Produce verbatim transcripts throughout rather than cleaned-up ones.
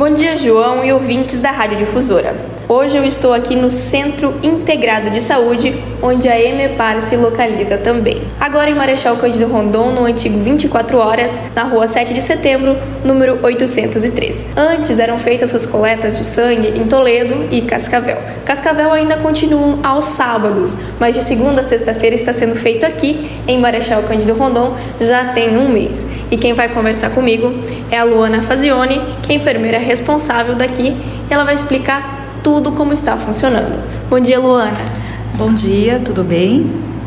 Bom dia, João e ouvintes da Rádio Difusora. Hoje eu estou aqui no Centro Integrado de Saúde, onde a EMEPAR se localiza também. Agora em Marechal Cândido Rondon, no antigo vinte e quatro horas, na rua sete de setembro, número oitocentos e três. Antes eram feitas as coletas de sangue em Toledo e Cascavel. Cascavel ainda continuam aos sábados, mas de segunda a sexta-feira está sendo feito aqui em Marechal Cândido Rondon já tem um mês. E quem vai conversar comigo é a Luana Fazione, que é enfermeira responsável daqui, e ela vai explicar tudo como está funcionando. Bom dia, Luana. Bom dia, tudo bem?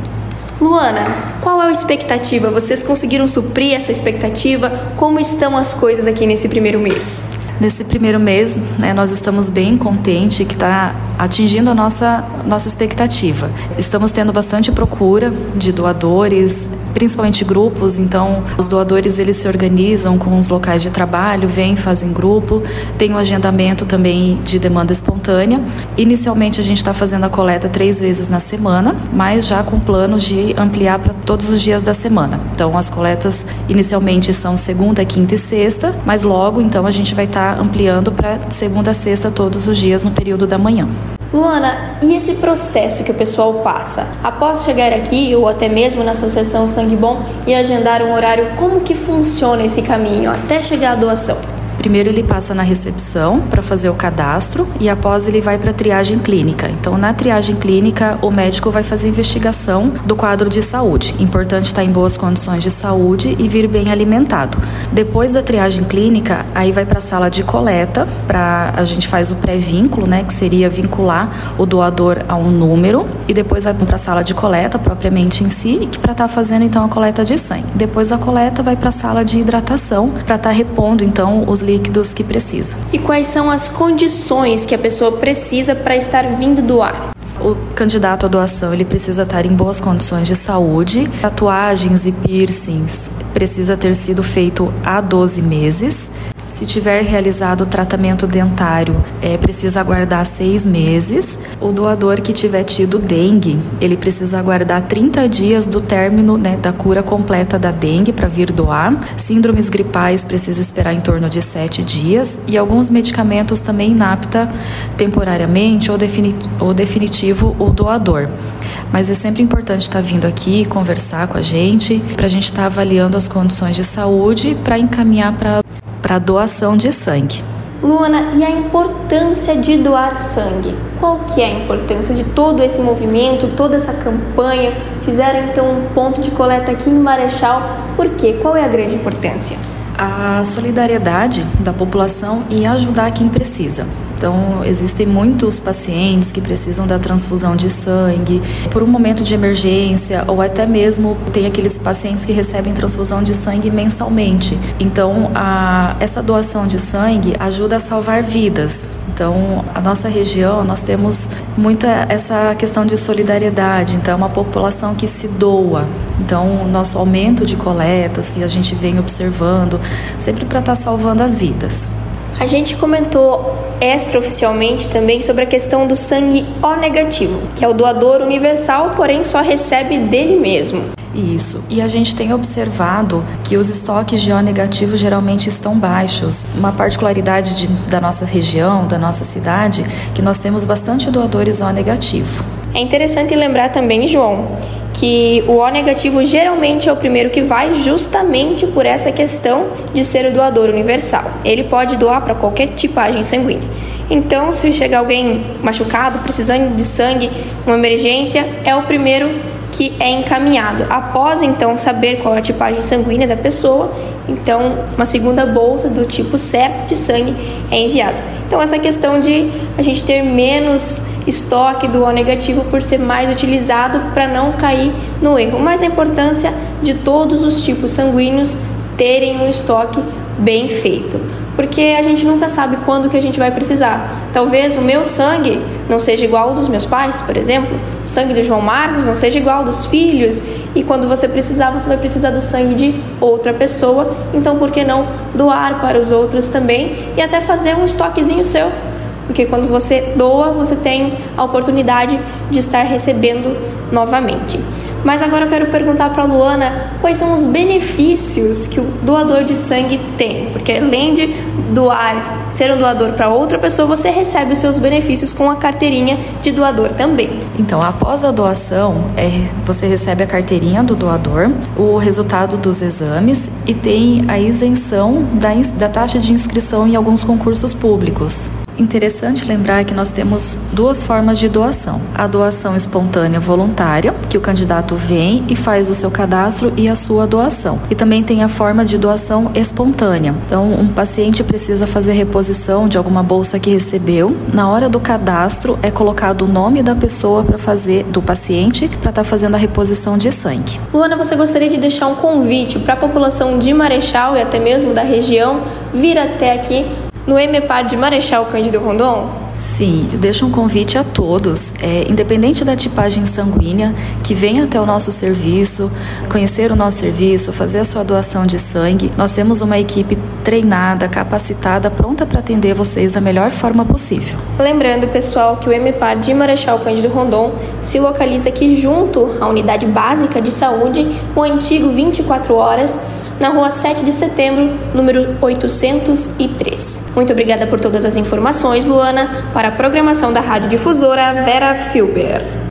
Luana, qual é a expectativa? Vocês conseguiram suprir essa expectativa? Como estão as coisas aqui nesse primeiro mês? Nesse primeiro mês, né, nós estamos bem contentes que está atingindo a nossa, nossa expectativa. Estamos tendo bastante procura de doadores, principalmente grupos, então os doadores eles se organizam com os locais de trabalho, vêm, fazem grupo, tem um agendamento também de demanda espontânea. Inicialmente a gente está fazendo a coleta três vezes na semana, mas já com planos de ampliar para todos os dias da semana. Então as coletas inicialmente são segunda, quinta e sexta, mas logo então a gente vai estar ampliando para segunda a sexta todos os dias no período da manhã. Luana, e esse processo que o pessoal passa? Após chegar aqui ou até mesmo na Associação Sangue Bom e agendar um horário, como que funciona esse caminho até chegar à doação? Primeiro ele passa na recepção para fazer o cadastro e após ele vai para a triagem clínica. Então na triagem clínica o médico vai fazer a investigação do quadro de saúde. Importante estar em boas condições de saúde e vir bem alimentado. Depois da triagem clínica, aí vai para a sala de coleta, para a gente faz o pré-vínculo, né, que seria vincular o doador a um número, e depois vai para a sala de coleta propriamente em si, que para estar fazendo então a coleta de sangue. Depois da coleta vai para a sala de hidratação para estar repondo então os líquidos que precisa. E quais são as condições que a pessoa precisa para estar vindo doar? O candidato à doação ele precisa estar em boas condições de saúde, tatuagens e piercings precisa ter sido feito há doze meses. Se tiver realizado tratamento dentário, é, precisa aguardar seis meses. O doador que tiver tido dengue, ele precisa aguardar trinta dias do término, né, da cura completa da dengue para vir doar. Síndromes gripais precisa esperar em torno de sete dias e alguns medicamentos também inapta temporariamente ou, defini- ou definitivo o doador. Mas é sempre importante estar vindo aqui conversar com a gente, para a gente estar avaliando as condições de saúde para encaminhar para para doação de sangue. Luana, e a importância de doar sangue? Qual que é a importância de todo esse movimento, toda essa campanha? Fizeram então um ponto de coleta aqui em Marechal. Por quê? Qual é a grande importância? A solidariedade da população em ajudar quem precisa. Então, existem muitos pacientes que precisam da transfusão de sangue por um momento de emergência ou até mesmo tem aqueles pacientes que recebem transfusão de sangue mensalmente. Então, a, essa doação de sangue ajuda a salvar vidas. Então, a nossa região, nós temos muito essa questão de solidariedade. Então, é uma população que se doa. Então, o nosso aumento de coletas que a gente vem observando, sempre para estar salvando as vidas. A gente comentou extraoficialmente também sobre a questão do sangue O negativo, que é o doador universal, porém só recebe dele mesmo. Isso, e a gente tem observado que os estoques de O negativo geralmente estão baixos. Uma particularidade de, da nossa região, da nossa cidade, que nós temos bastante doadores O negativo. É interessante lembrar também, João, que o O negativo geralmente é o primeiro que vai justamente por essa questão de ser o doador universal. Ele pode doar para qualquer tipagem sanguínea. Então, se chegar alguém machucado, precisando de sangue, uma emergência, é o primeiro que é encaminhado. Após, então, saber qual é a tipagem sanguínea da pessoa, então, uma segunda bolsa do tipo certo de sangue é enviado. Então, essa questão de a gente ter menos estoque do O negativo por ser mais utilizado para não cair no erro. Mas a importância de todos os tipos sanguíneos terem um estoque bem feito, porque a gente nunca sabe quando que a gente vai precisar. Talvez o meu sangue não seja igual ao dos meus pais, por exemplo, o sangue do João Marcos não seja igual ao dos filhos, e quando você precisar, você vai precisar do sangue de outra pessoa. Então, por que não doar para os outros também e até fazer um estoquezinho seu? Porque quando você doa, você tem a oportunidade de estar recebendo novamente. Mas agora eu quero perguntar para a Luana quais são os benefícios que o doador de sangue tem, porque além de doar, ser um doador para outra pessoa, você recebe os seus benefícios com a carteirinha de doador também. Então, após a doação, é, você recebe a carteirinha do doador, o resultado dos exames e tem a isenção da, da taxa de inscrição em alguns concursos públicos. Interessante lembrar que nós temos duas formas de doação. A doação espontânea voluntária, que o candidato vem e faz o seu cadastro e a sua doação. E também tem a forma de doação espontânea. Então, um paciente precisa fazer reposição de alguma bolsa que recebeu. Na hora do cadastro, é colocado o nome da pessoa para fazer, do paciente, para estar tá fazendo a reposição de sangue. Luana, você gostaria de deixar um convite para a população de Marechal e até mesmo da região vir até aqui no EMEPAR de Marechal Cândido Rondon? Sim, deixo um convite a todos, é, independente da tipagem sanguínea, que venha até o nosso serviço, conhecer o nosso serviço, fazer a sua doação de sangue. Nós temos uma equipe treinada, capacitada, pronta para atender vocês da melhor forma possível. Lembrando, pessoal, que o EMEPAR de Marechal Cândido Rondon se localiza aqui junto à Unidade Básica de Saúde, o antigo vinte e quatro horas, na rua sete de setembro, número oitocentos e três. Muito obrigada por todas as informações, Luana. Para a programação da Rádio Difusora, Vera Filber.